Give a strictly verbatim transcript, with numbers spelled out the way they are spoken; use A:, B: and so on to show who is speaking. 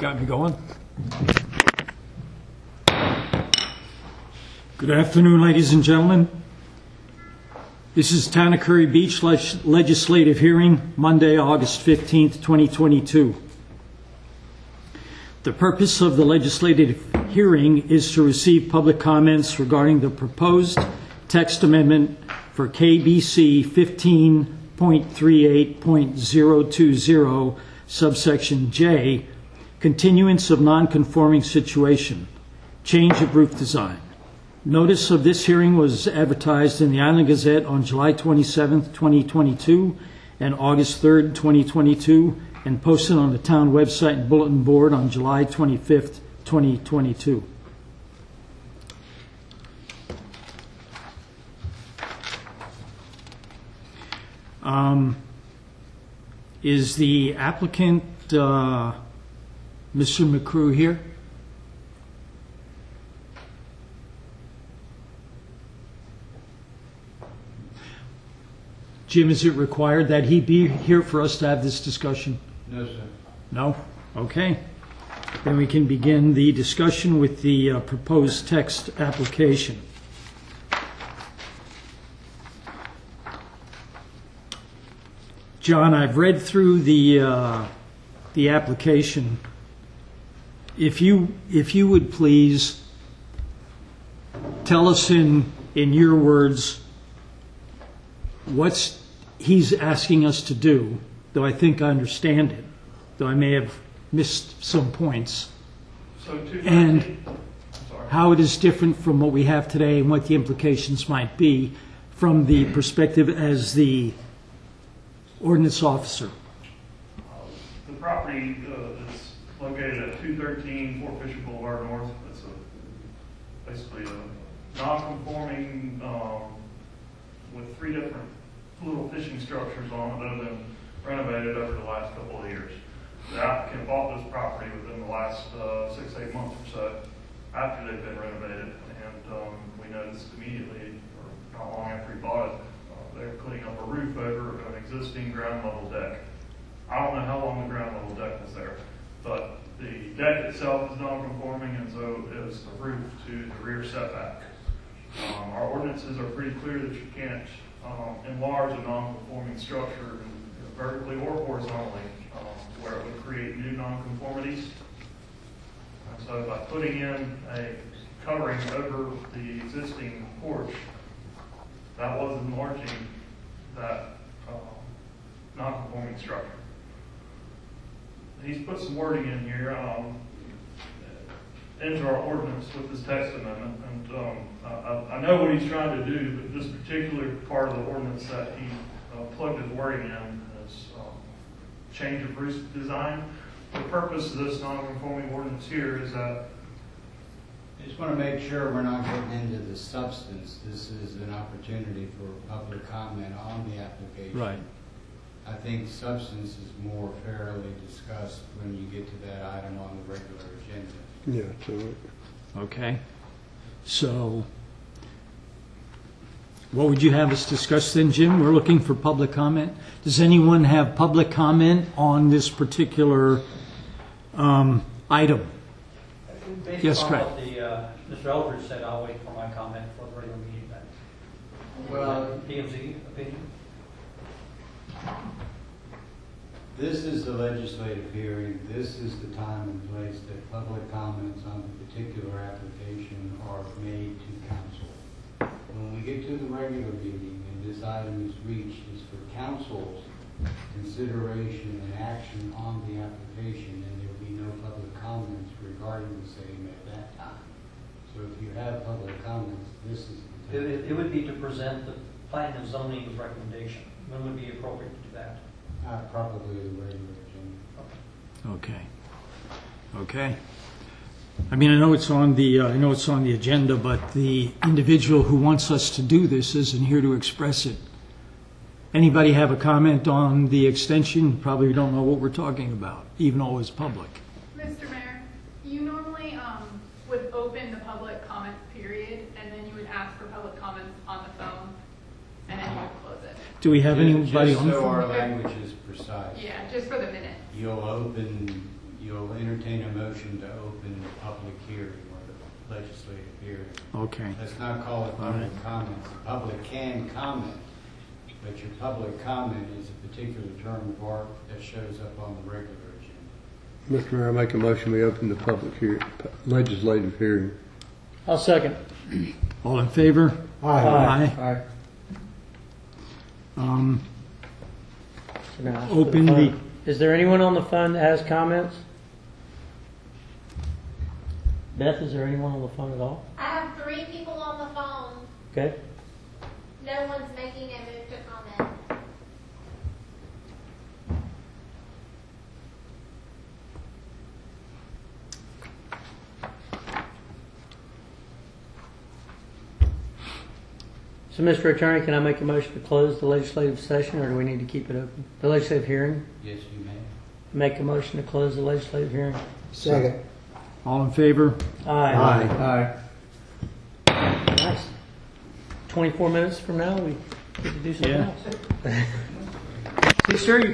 A: Got me going. Good afternoon, ladies and gentlemen. This is Town of Curry Beach leg legislative hearing, Monday, August fifteenth, twenty twenty-two. The purpose of the legislative hearing is to receive public comments regarding the proposed text amendment for K B C fifteen point thirty-eight point zero two zero, subsection J, continuance of non-conforming situation, change of roof design. Notice of this hearing was advertised in the Island Gazette on July twenty-seventh, twenty twenty-two and August third, twenty twenty-two, and posted on the town website and bulletin board on July twenty-fifth, twenty twenty-two. Um, is the applicant, uh, Mister McCrew, here? Jim, is it required that he be here for us to have this discussion?
B: No, sir.
A: No? Okay. Then we can begin the discussion with the uh, proposed text application. John, I've read through the uh, the application. If you if you would please tell us in in your words what's he's asking us to do, though I think I understand it, though I may have missed some points,
C: so
A: and how it is different from what we have today and what the implications might be from the perspective as the ordinance officer.
C: Uh, the property uh, is located at two thirteen Fort Fisher Boulevard North. It's a, basically a non-conforming um, with three different little fishing structures on it that have been renovated over the last couple of years. The applicant bought this property within the last uh, six, eight months or so after they've been renovated, and um, we noticed immediately, or not long after we bought it, uh, they were putting up a roof over an existing ground level deck. I don't know how long the ground level deck was there, but the deck itself is non-conforming, and so is the roof to the rear setback. Um, our ordinances are pretty clear that you can't um, enlarge a non-conforming structure vertically or horizontally, um, where it would create new non-conformities. And so by putting in a covering over the existing porch, that was enlarging that um, non-conforming structure. He's put some wording in here um, into our ordinance with this text amendment, and um, I, I know what he's trying to do, but this particular part of the ordinance that he uh, plugged his wording in is um, change of roof design. The purpose of this non-conforming ordinance here is that
B: I just want to make sure we're not getting into the substance. This is an opportunity for public comment on the application.
A: Right.
B: I think substance is more fairly discussed when you get to that item on the regular agenda.
D: Yeah, so
A: Okay. So what would you have us discuss then, Jim? We're looking for public comment. Does anyone have public comment on this particular um, item?
E: Based
A: Yes,
E: on
A: Craig.
E: what the, uh, Mister Eldridge said, I'll wait for my comment for the regular meeting then.
B: Well,
E: P M Z opinion?
B: this is the legislative hearing. This is the time and place that public comments on the particular application are made to council. When we get to the regular meeting and this item is reached, is for council's consideration and action on the application, and there will be no public comments regarding the same at that time. So if you have public comments, this is the time.
E: It, it would be to present the planning and zoning recommendation. When would be appropriate to do that?
B: Uh, probably the regular agenda.
A: Okay. Okay. I mean, I know it's on the uh, I know it's on the agenda, but the individual who wants us to do this isn't here to express it. Anybody have a comment on the extension? Probably don't know what we're talking about, even though it's public.
F: Mister Mayor, you normally um, would open the public comment period, and then you would ask for public comments on the phone, and then you would close it.
A: Do we have
B: Just-
A: anybody
B: just
A: on the
B: so
A: phone?
B: our language is precise.
F: Yeah, just for the minute.
B: You'll open, you'll entertain a motion to open the public hearing or the legislative hearing.
A: Okay.
B: Let's not call it public comments. The public can comment, but your public comment is a particular term of art that shows up on the regular agenda.
D: Mister Mayor, I make a motion we open the public hearing, legislative hearing.
G: I'll second.
A: All in favor? Aye.
G: Aye.
A: Um,
G: So now ask for the
A: Open the-
G: phone. Is there anyone on the phone that has comments? Beth, is there anyone on the phone at all?
H: I have three people on the phone.
G: Okay.
H: No one's making a move to comment.
G: So, Mister Attorney, can I make a motion to close the legislative session, or do we need to keep it open? The legislative hearing?
B: Yes, you may.
G: Make a motion to close the legislative hearing.
D: Second.
A: all in favor?
G: Aye. Aye. Nice. Twenty-four minutes from now, we get to do something
A: Yeah.
G: else. See, sir, you